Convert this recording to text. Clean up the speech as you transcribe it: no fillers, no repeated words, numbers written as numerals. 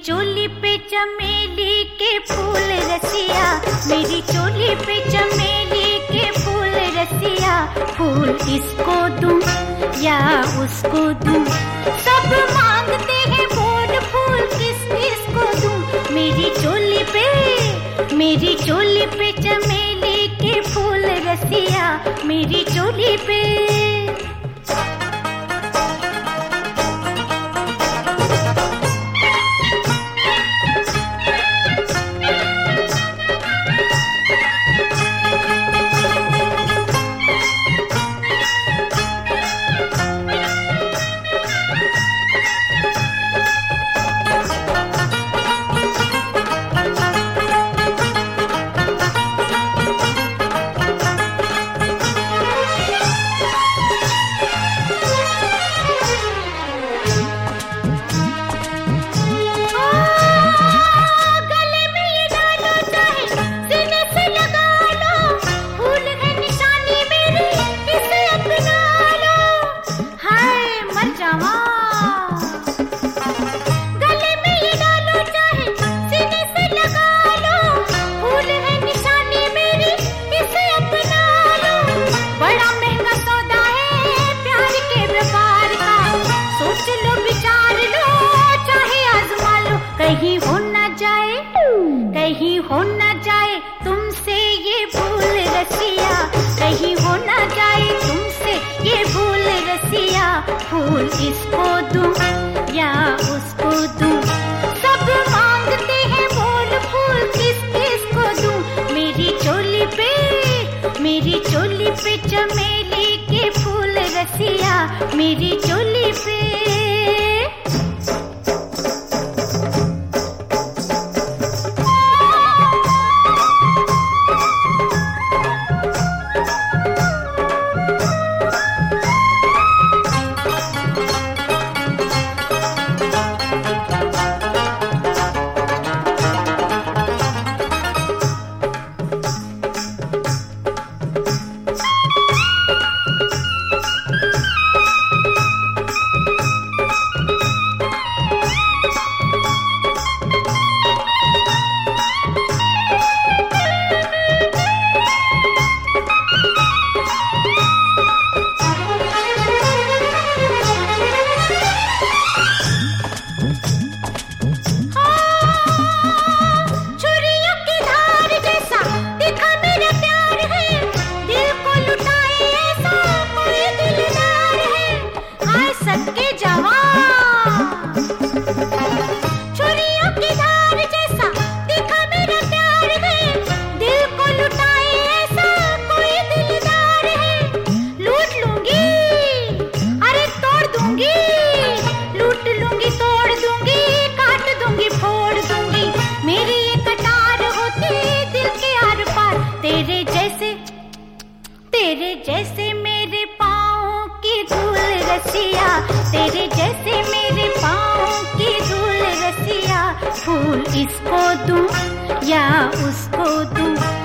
चोली पे चमेली के फूल रसिया, मेरी चोली पे चमेली के फूल रसिया, फूल इसको दूं या उसको दूं, सब मांगते हैं बोल फूल किस किस को दूं, मेरी चोली पे चमेली के फूल रसिया, मेरी चोली पे। कहीं हो न जाए तुमसे ये भूल रसिया, कहीं हो न जाए तुमसे ये भूल रसिया, फूल इसको दूं या उसको दूं, सब मांगते हैं बोल फूल किस किस को दूं, मेरी चोली पे चमेली के फूल रसिया, मेरी चोली पे। तेरे जैसे मेरे पाँव की धूल रसिया, तेरे जैसे मेरे पाँव की धूल रसिया, फूल इसको दूं या उसको दूं,